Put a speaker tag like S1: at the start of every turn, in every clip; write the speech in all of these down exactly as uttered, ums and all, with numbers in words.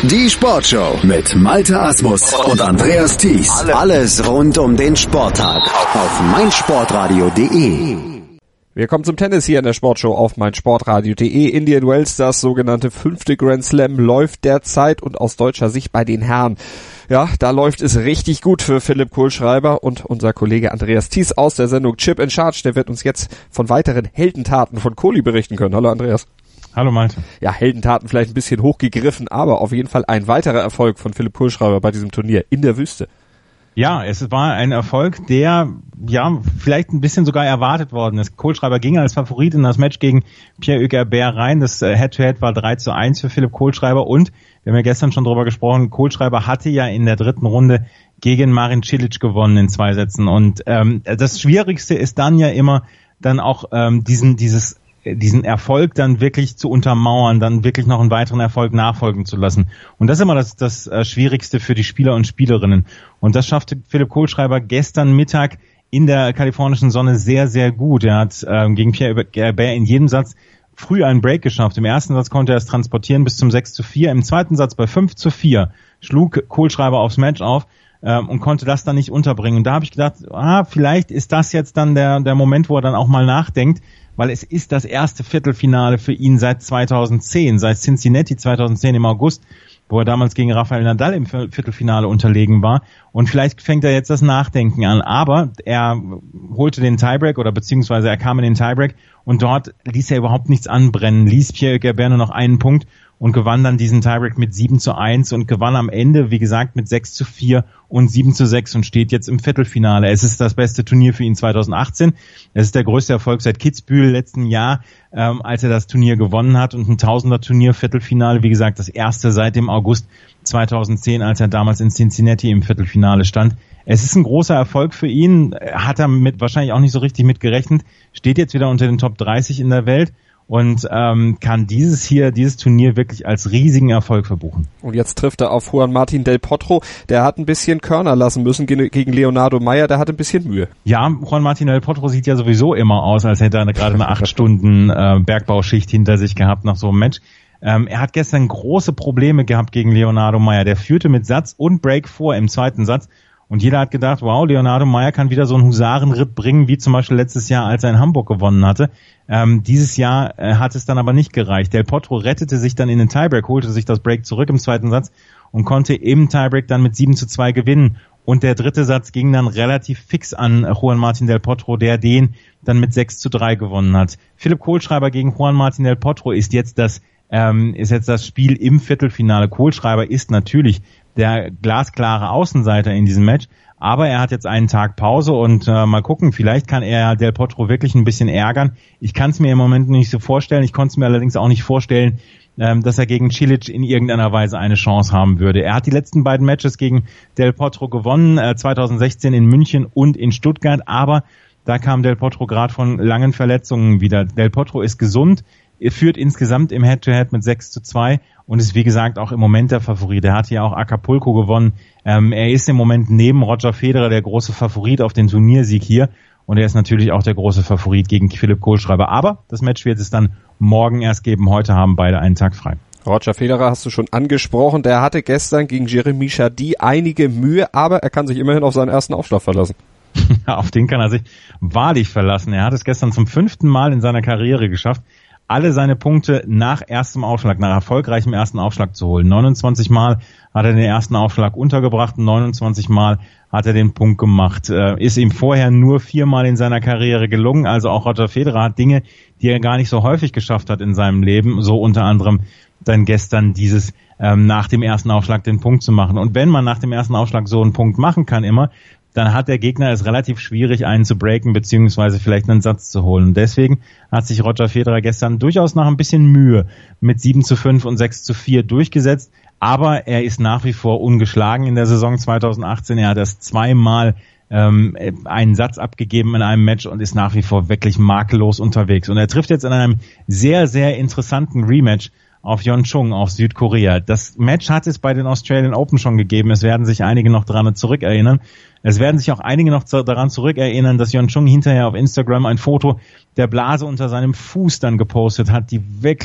S1: Die Sportshow mit Malte Asmus und Andreas Thies. Alles rund um den Sporttag auf meinsportradio punkt de.
S2: Wir kommen zum Tennis hier in der Sportshow auf meinsportradio punkt de. Indian Wells, das sogenannte fünfte Grand Slam, läuft derzeit und aus deutscher Sicht bei den Herren. Ja, da läuft es richtig gut für Philipp Kohlschreiber und unser Kollege Andreas Thies aus der Sendung Chip in Charge. Der wird uns jetzt von weiteren Heldentaten von Kohli berichten können. Hallo Andreas.
S3: Hallo Malte.
S2: Ja, Heldentaten vielleicht ein bisschen hochgegriffen, aber auf jeden Fall ein weiterer Erfolg von Philipp Kohlschreiber bei diesem Turnier in der Wüste.
S3: Ja, es war ein Erfolg, der ja vielleicht ein bisschen sogar erwartet worden ist. Kohlschreiber ging als Favorit in das Match gegen Pierre-Hugues Herbert rein. Das Head-to-Head war drei zu eins für Philipp Kohlschreiber und wir haben ja gestern schon drüber gesprochen, Kohlschreiber hatte ja in der dritten Runde gegen Marin Cilic gewonnen in zwei Sätzen. Und ähm, das Schwierigste ist dann ja immer dann auch ähm, diesen dieses diesen Erfolg dann wirklich zu untermauern, dann wirklich noch einen weiteren Erfolg nachfolgen zu lassen. Und das ist immer das, das äh, Schwierigste für die Spieler und Spielerinnen. Und das schaffte Philipp Kohlschreiber gestern Mittag in der kalifornischen Sonne sehr, sehr gut. Er hat ähm, gegen Pierre Herbert in jedem Satz früh einen Break geschafft. Im ersten Satz konnte er es transportieren bis zum sechs zu vier. Im zweiten Satz bei fünf zu vier schlug Kohlschreiber aufs Match auf ähm, und konnte das dann nicht unterbringen. Und da habe ich gedacht, ah, vielleicht ist das jetzt dann der, der Moment, wo er dann auch mal nachdenkt, weil es ist das erste Viertelfinale für ihn seit zweitausendzehn, seit Cincinnati zweitausendzehn im August, wo er damals gegen Rafael Nadal im Viertelfinale unterlegen war. Und vielleicht fängt er jetzt das Nachdenken an. Aber er holte den Tiebreak oder beziehungsweise er kam in den Tiebreak und dort ließ er überhaupt nichts anbrennen, ließ Pierre-Hugues Herbert nur noch einen Punkt und gewann dann diesen Tiebreak mit sieben zu eins und gewann am Ende, wie gesagt, mit sechs zu vier und sieben zu sechs und steht jetzt im Viertelfinale. Es ist das beste Turnier für ihn zweitausendachtzehn. Es ist der größte Erfolg seit Kitzbühel letzten Jahr, ähm, als er das Turnier gewonnen hat und ein Tausender-Turnier, Viertelfinale, wie gesagt, das erste seit dem August zweitausendzehn, als er damals in Cincinnati im Viertelfinale stand. Es ist ein großer Erfolg für ihn, hat er mit wahrscheinlich auch nicht so richtig mit gerechnet, steht jetzt wieder unter den Top dreißig in der Welt und ähm, kann dieses hier, dieses Turnier wirklich als riesigen Erfolg verbuchen.
S2: Und jetzt trifft er auf Juan Martín del Potro, der hat ein bisschen Körner lassen müssen gegen Leonardo Mayer, der hat ein bisschen Mühe.
S3: Ja, Juan Martín del Potro sieht ja sowieso immer aus, als hätte er gerade eine acht Stunden äh, Bergbauschicht hinter sich gehabt nach so einem Match. Ähm, er hat gestern große Probleme gehabt gegen Leonardo Mayer, der führte mit Satz und Break vor im zweiten Satz. Und jeder hat gedacht, wow, Leonardo Mayer kann wieder so einen Husarenritt bringen, wie zum Beispiel letztes Jahr, als er in Hamburg gewonnen hatte. Ähm, dieses Jahr äh, hat es dann aber nicht gereicht. Del Potro rettete sich dann in den Tiebreak, holte sich das Break zurück im zweiten Satz und konnte im Tiebreak dann mit sieben zu zwei gewinnen. Und der dritte Satz ging dann relativ fix an Juan Martín del Potro, der den dann mit sechs zu drei gewonnen hat. Philipp Kohlschreiber gegen Juan Martín del Potro ist jetzt das ähm, ist jetzt das Spiel im Viertelfinale. Kohlschreiber ist natürlich der glasklare Außenseiter in diesem Match, aber er hat jetzt einen Tag Pause und äh, mal gucken, vielleicht kann er Del Potro wirklich ein bisschen ärgern. Ich kann es mir im Moment nicht so vorstellen, ich konnte es mir allerdings auch nicht vorstellen, ähm, dass er gegen Cilic in irgendeiner Weise eine Chance haben würde. Er hat die letzten beiden Matches gegen Del Potro gewonnen, äh, zweitausendsechzehn in München und in Stuttgart, aber da kam Del Potro gerade von langen Verletzungen wieder. Del Potro ist gesund, er führt insgesamt im Head-to-Head mit sechs zu zwei und ist wie gesagt auch im Moment der Favorit. Er hat ja auch Acapulco gewonnen. Ähm, er ist im Moment neben Roger Federer der große Favorit auf den Turniersieg hier und er ist natürlich auch der große Favorit gegen Philipp Kohlschreiber. Aber das Match wird es dann morgen erst geben. Heute haben beide einen Tag frei.
S2: Roger Federer hast du schon angesprochen. Der hatte gestern gegen Jeremy Chardy einige Mühe, aber er kann sich immerhin auf seinen ersten Aufschlag verlassen.
S3: Auf den kann er sich wahrlich verlassen. Er hat es gestern zum fünften Mal in seiner Karriere geschafft, alle seine Punkte nach erstem Aufschlag, nach erfolgreichem ersten Aufschlag zu holen. neunundzwanzig Mal hat er den ersten Aufschlag untergebracht, neunundzwanzig Mal hat er den Punkt gemacht. Äh, ist ihm vorher nur viermal in seiner Karriere gelungen, also auch Roger Federer hat Dinge, die er gar nicht so häufig geschafft hat in seinem Leben, so unter anderem dann gestern dieses ähm, nach dem ersten Aufschlag den Punkt zu machen. Und wenn man nach dem ersten Aufschlag so einen Punkt machen kann immer, dann hat der Gegner es relativ schwierig, einen zu breaken, beziehungsweise vielleicht einen Satz zu holen. Und deswegen hat sich Roger Federer gestern durchaus nach ein bisschen Mühe mit sieben zu fünf und sechs zu vier durchgesetzt. Aber er ist nach wie vor ungeschlagen in der Saison zweitausendachtzehn. Er hat erst zweimal ähm, einen Satz abgegeben in einem Match und ist nach wie vor wirklich makellos unterwegs. Und er trifft jetzt in einem sehr, sehr interessanten Rematch auf Yeonchung aus Südkorea. Das Match hat es bei den Australian Open schon gegeben. Es werden sich einige noch daran zurückerinnern. Es werden sich auch einige noch daran zurückerinnern, dass Yeonchung hinterher auf Instagram ein Foto der Blase unter seinem Fuß dann gepostet hat, die wirklich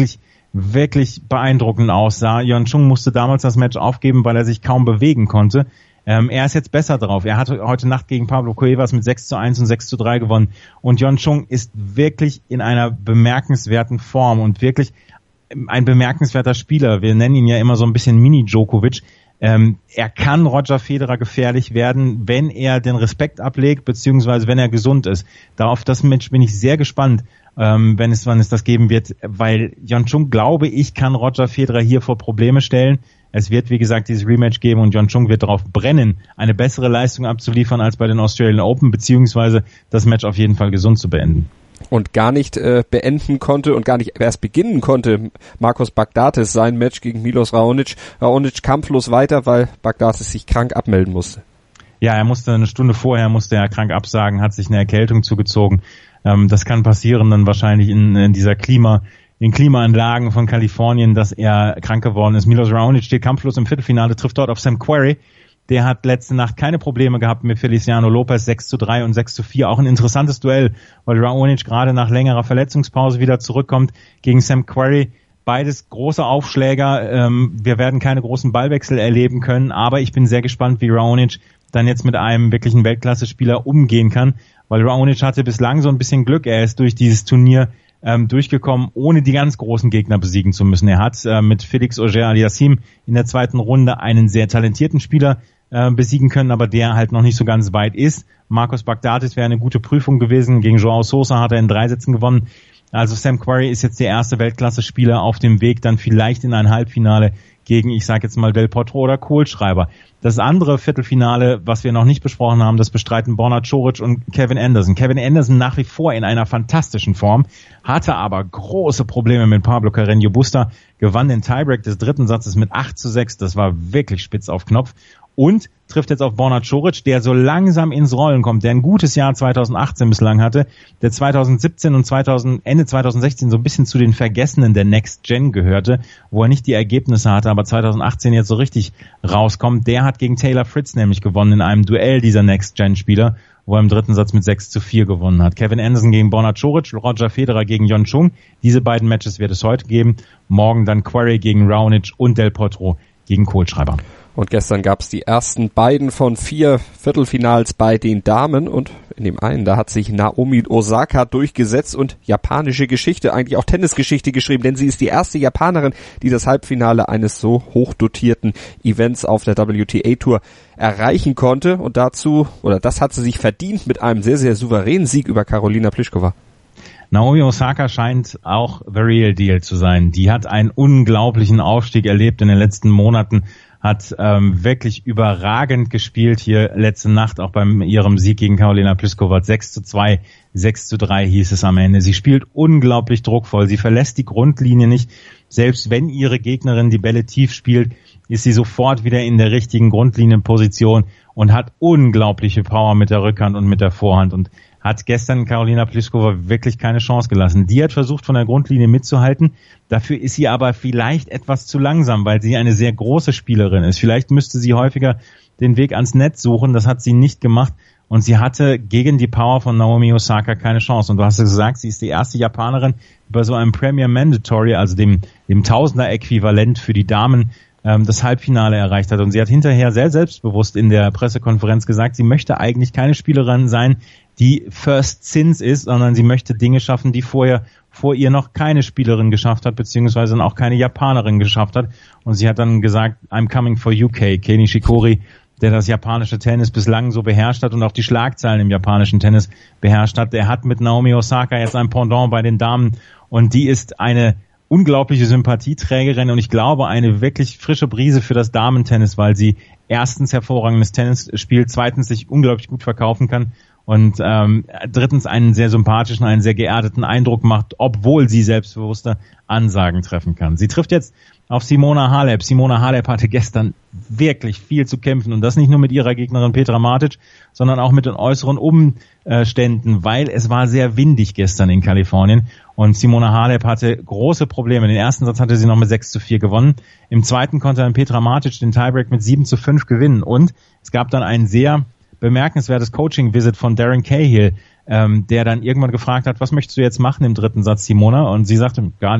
S3: wirklich beeindruckend aussah. Yeon Chung musste damals das Match aufgeben, weil er sich kaum bewegen konnte. Ähm, er ist jetzt besser drauf. Er hat heute Nacht gegen Pablo Cuevas mit sechs zu eins und sechs zu drei gewonnen. Und Yeon Chung ist wirklich in einer bemerkenswerten Form und wirklich ein bemerkenswerter Spieler. Wir nennen ihn ja immer so ein bisschen Mini-Djokovic. Ähm, er kann Roger Federer gefährlich werden, wenn er den Respekt ablegt, beziehungsweise wenn er gesund ist. Darauf das Match bin ich sehr gespannt, ähm, wenn es, wann es das geben wird, weil Yeon Chung, glaube ich, kann Roger Federer hier vor Probleme stellen. Es wird, wie gesagt, dieses Rematch geben und Yeon Chung wird darauf brennen, eine bessere Leistung abzuliefern als bei den Australian Open, beziehungsweise das Match auf jeden Fall gesund zu beenden.
S2: Und gar nicht äh, beenden konnte und gar nicht erst beginnen konnte Marcos Baghdatis sein Match gegen Milos Raonic. Raonic kampflos weiter, weil Baghdatis sich krank abmelden musste.
S3: Ja, er musste eine Stunde vorher, musste er krank absagen, hat sich eine Erkältung zugezogen. Ähm, das kann passieren dann wahrscheinlich in, in dieser Klima, in Klimaanlagen von Kalifornien, dass er krank geworden ist. Milos Raonic steht kampflos im Viertelfinale, trifft dort auf Sam Querrey. Der hat letzte Nacht keine Probleme gehabt mit Feliciano Lopez, sechs zu drei und sechs zu vier. Auch ein interessantes Duell, weil Raonic gerade nach längerer Verletzungspause wieder zurückkommt gegen Sam Querrey. Beides große Aufschläger. Ähm, wir werden keine großen Ballwechsel erleben können, aber ich bin sehr gespannt, wie Raonic dann jetzt mit einem wirklichen Weltklasse-Spieler umgehen kann, weil Raonic hatte bislang so ein bisschen Glück. Er ist durch dieses Turnier ähm, durchgekommen, ohne die ganz großen Gegner besiegen zu müssen. Er hat äh, mit Felix Auger-Aliassime in der zweiten Runde einen sehr talentierten Spieler äh, besiegen können, aber der halt noch nicht so ganz weit ist. Marcos Baghdatis wäre eine gute Prüfung gewesen. Gegen Joao Sosa hat er in drei Sätzen gewonnen. Also Sam Querrey ist jetzt der erste Weltklasse-Spieler auf dem Weg dann vielleicht in ein Halbfinale gegen, ich sage jetzt mal, Del Potro oder Kohlschreiber. Das andere Viertelfinale, was wir noch nicht besprochen haben, das bestreiten Borna Coric und Kevin Anderson. Kevin Anderson nach wie vor in einer fantastischen Form, hatte aber große Probleme mit Pablo Carreño Busta, gewann den Tiebreak des dritten Satzes mit acht zu sechs, das war wirklich spitz auf Knopf. Und trifft jetzt auf Borna Coric, der so langsam ins Rollen kommt, der ein gutes Jahr zweitausendachtzehn bislang hatte, der zweitausendsiebzehn und zweitausend, Ende zweitausendsechzehn so ein bisschen zu den Vergessenen der Next Gen gehörte, wo er nicht die Ergebnisse hatte, aber zweitausendachtzehn jetzt so richtig rauskommt. Der hat gegen Taylor Fritz nämlich gewonnen in einem Duell dieser Next Gen Spieler, wo er im dritten Satz mit sechs zu vier gewonnen hat. Kevin Anderson gegen Borna Coric, Roger Federer gegen Yeon Chung. Diese beiden Matches wird es heute geben. Morgen dann Querrey gegen Raonic und Del Potro gegen Kohlschreiber.
S2: Und gestern gab es die ersten beiden von vier Viertelfinals bei den Damen und in dem einen, da hat sich Naomi Osaka durchgesetzt und japanische Geschichte, eigentlich auch Tennisgeschichte geschrieben, denn sie ist die erste Japanerin, die das Halbfinale eines so hochdotierten Events auf der W T A Tour erreichen konnte und dazu, oder das hat sie sich verdient mit einem sehr, sehr souveränen Sieg über Karolina Pliskova.
S3: Naomi Osaka scheint auch the real deal zu sein. Die hat einen unglaublichen Aufstieg erlebt in den letzten Monaten, hat ähm, wirklich überragend gespielt hier letzte Nacht, auch bei ihrem Sieg gegen Karolina Pliskova. sechs zu zwei, sechs zu drei hieß es am Ende. Sie spielt unglaublich druckvoll, sie verlässt die Grundlinie nicht. Selbst wenn ihre Gegnerin die Bälle tief spielt, ist sie sofort wieder in der richtigen Grundlinienposition und hat unglaubliche Power mit der Rückhand und mit der Vorhand und hat gestern Karolina Pliskova wirklich keine Chance gelassen. Die hat versucht, von der Grundlinie mitzuhalten. Dafür ist sie aber vielleicht etwas zu langsam, weil sie eine sehr große Spielerin ist. Vielleicht müsste sie häufiger den Weg ans Netz suchen. Das hat sie nicht gemacht. Und sie hatte gegen die Power von Naomi Osaka keine Chance. Und du hast ja gesagt, sie ist die erste Japanerin, die bei so einem Premier Mandatory, also dem, dem Tausender-Äquivalent für die Damen, das Halbfinale erreicht hat. Und sie hat hinterher sehr selbstbewusst in der Pressekonferenz gesagt, sie möchte eigentlich keine Spielerin sein, die First Sins ist, sondern sie möchte Dinge schaffen, die vorher vor ihr noch keine Spielerin geschafft hat, beziehungsweise auch keine Japanerin geschafft hat. Und sie hat dann gesagt, I'm coming for U K. Kei Nishikori, der das japanische Tennis bislang so beherrscht hat und auch die Schlagzeilen im japanischen Tennis beherrscht hat, der hat mit Naomi Osaka jetzt ein Pendant bei den Damen und die ist eine unglaubliche Sympathieträgerin und ich glaube eine wirklich frische Brise für das Damentennis, weil sie erstens hervorragendes Tennis spielt, zweitens sich unglaublich gut verkaufen kann und ähm, drittens einen sehr sympathischen, einen sehr geerdeten Eindruck macht, obwohl sie selbstbewusste Ansagen treffen kann. Sie trifft jetzt auf Simona Halep. Simona Halep hatte gestern wirklich viel zu kämpfen und das nicht nur mit ihrer Gegnerin Petra Martic, sondern auch mit den äußeren Umständen, weil es war sehr windig gestern in Kalifornien und Simona Halep hatte große Probleme. Den ersten Satz hatte sie noch mit sechs zu vier gewonnen. Im zweiten konnte dann Petra Martic den Tiebreak mit sieben zu fünf gewinnen und es gab dann ein sehr bemerkenswertes Coaching-Visit von Darren Cahill, ähm, der dann irgendwann gefragt hat, was möchtest du jetzt machen im dritten Satz, Simona? Und sie sagte, gar nichts.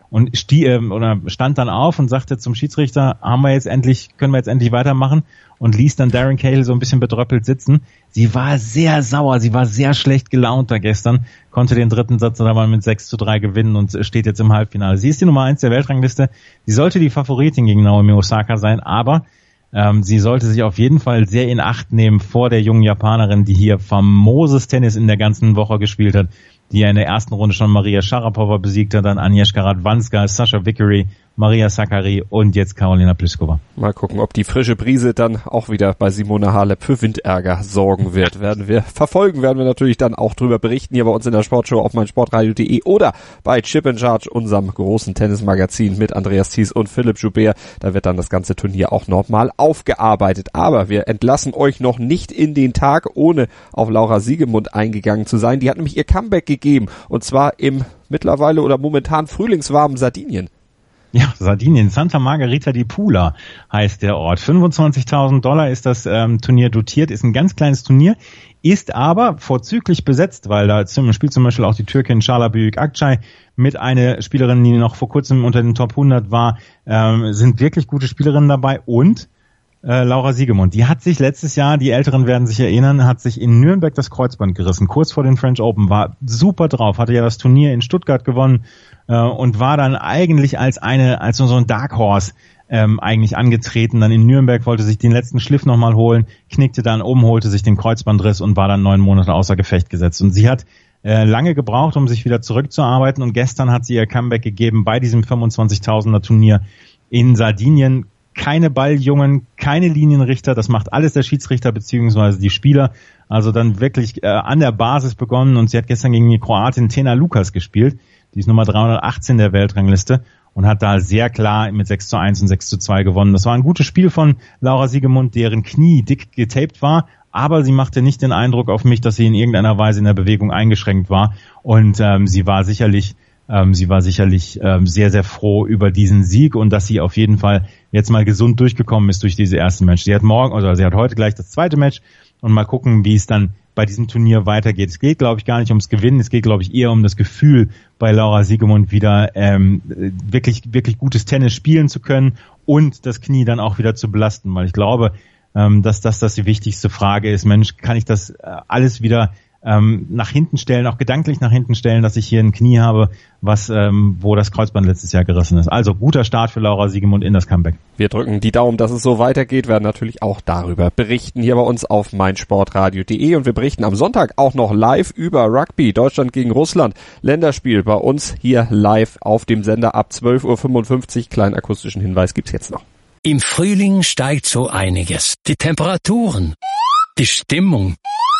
S3: und stie, äh, oder stand dann auf und sagte zum Schiedsrichter, haben wir jetzt endlich, können wir jetzt endlich weitermachen, und ließ dann Darren Cahill so ein bisschen bedröppelt sitzen. Sie war sehr sauer, sie war sehr schlecht gelaunt da gestern, konnte den dritten Satz aber mit sechs zu drei gewinnen und steht jetzt im Halbfinale. Sie ist die Nummer eins der Weltrangliste, sie sollte die Favoritin gegen Naomi Osaka sein, aber ähm, sie sollte sich auf jeden Fall sehr in Acht nehmen vor der jungen Japanerin, die hier famoses Tennis in der ganzen Woche gespielt hat, die ja in der ersten Runde schon Maria Sharapova besiegt hat, dann Agnieszka Radwanska, Sasha Vickery, Maria Sakkari und jetzt Karolina Pliskova.
S2: Mal gucken, ob die frische Brise dann auch wieder bei Simona Halep für Windärger sorgen wird. Werden wir verfolgen, werden wir natürlich dann auch drüber berichten hier bei uns in der Sportshow auf meinsportradio punkt de oder bei Chip and Charge, unserem großen Tennismagazin mit Andreas Thies und Philipp Joubert. Da wird dann das ganze Turnier auch nochmal aufgearbeitet. Aber wir entlassen euch noch nicht in den Tag, ohne auf Laura Siegemund eingegangen zu sein. Die hat nämlich ihr Comeback gegeben, und zwar im mittlerweile oder momentan frühlingswarmen Sardinien.
S3: Ja, Sardinien, Santa Margherita di Pula heißt der Ort. fünfundzwanzigtausend Dollar ist das ähm, Turnier dotiert, ist ein ganz kleines Turnier, ist aber vorzüglich besetzt, weil da zum, spielt zum Beispiel auch die Türkin Çağla Büyükakçay mit einer Spielerin, die noch vor kurzem unter den Top hundert war, ähm, sind wirklich gute Spielerinnen dabei, und äh, Laura Siegemund, die hat sich letztes Jahr, die Älteren werden sich erinnern, hat sich in Nürnberg das Kreuzband gerissen, kurz vor den French Open, war super drauf, hatte ja das Turnier in Stuttgart gewonnen, und war dann eigentlich als eine, als so ein Dark Horse ähm, eigentlich angetreten. Dann in Nürnberg wollte sich den letzten Schliff nochmal holen, knickte dann um, holte sich den Kreuzbandriss und war dann neun Monate außer Gefecht gesetzt. Und sie hat äh, lange gebraucht, um sich wieder zurückzuarbeiten, und gestern hat sie ihr Comeback gegeben bei diesem fünfundzwanzigtausender Turnier in Sardinien. Keine Balljungen, keine Linienrichter, das macht alles der Schiedsrichter beziehungsweise die Spieler. Also dann wirklich äh, an der Basis begonnen, und sie hat gestern gegen die Kroatin Tena Lukas gespielt. Die ist Nummer dreihundertachtzehn der Weltrangliste und hat da sehr klar mit sechs zu eins und sechs zu zwei gewonnen. Das war ein gutes Spiel von Laura Siegemund, deren Knie dick getaped war, aber sie machte nicht den Eindruck auf mich, dass sie in irgendeiner Weise in der Bewegung eingeschränkt war, und ähm, sie war sicherlich ähm, sie war sicherlich ähm, sehr, sehr froh über diesen Sieg und dass sie auf jeden Fall jetzt mal gesund durchgekommen ist durch diese ersten Match. Sie hat morgen, oder sie hat heute gleich das zweite Match, und mal gucken, wie es dann bei diesem Turnier weitergeht. Es geht, glaube ich, gar nicht ums Gewinnen, es geht, glaube ich, eher um das Gefühl, bei Laura Siegemund wieder ähm, wirklich wirklich gutes Tennis spielen zu können und das Knie dann auch wieder zu belasten, weil ich glaube, ähm, dass das das die wichtigste Frage ist. Mensch, kann ich das äh, alles wieder ähm, nach hinten stellen, auch gedanklich nach hinten stellen, dass ich hier ein Knie habe, was ähm, wo das Kreuzband letztes Jahr gerissen ist. Also guter Start für Laura Siegemund in das Comeback.
S2: Wir drücken die Daumen, dass es so weitergeht, werden natürlich auch darüber berichten hier bei uns auf meinsportradio punkt de, und wir berichten am Sonntag auch noch live über Rugby, Deutschland gegen Russland, Länderspiel bei uns hier live auf dem Sender ab zwölf Uhr fünfundfünfzig. Kleinen akustischen Hinweis gibt's jetzt noch.
S4: Im Frühling steigt so einiges. Die Temperaturen, die Stimmung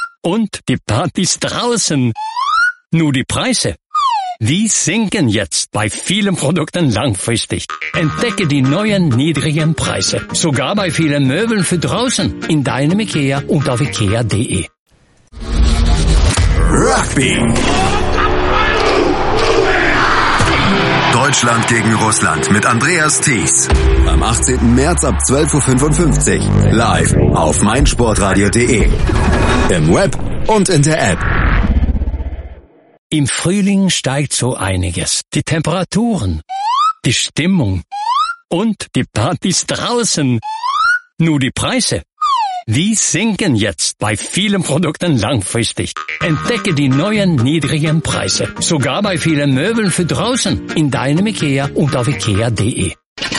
S4: und die Partys draußen. Nur die Preise, die sinken jetzt bei vielen Produkten langfristig. Entdecke die neuen niedrigen Preise, sogar bei vielen Möbeln für draußen, in deinem Ikea und auf ikea punkt de.
S1: Rugby. Deutschland gegen Russland mit Andreas Thies. Am achtzehnten März ab zwölf Uhr fünfundfünfzig. Live auf meinsportradio punkt de. Im Web und in der App.
S4: Im Frühling steigt so einiges. Die Temperaturen, die Stimmung und die Partys draußen. Nur die Preise, die sinken jetzt bei vielen Produkten langfristig. Entdecke die neuen niedrigen Preise, sogar bei vielen Möbeln für draußen, in deinem Ikea und auf ikea punkt de.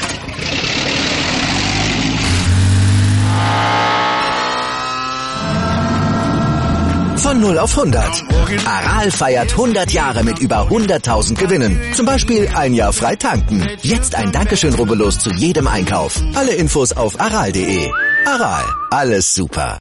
S5: Von null auf hundert. Aral feiert hundert Jahre mit über hunderttausend Gewinnen. Zum Beispiel ein Jahr frei tanken. Jetzt ein Dankeschön, rubbellos zu jedem Einkauf. Alle Infos auf aral punkt de. Aral, alles super.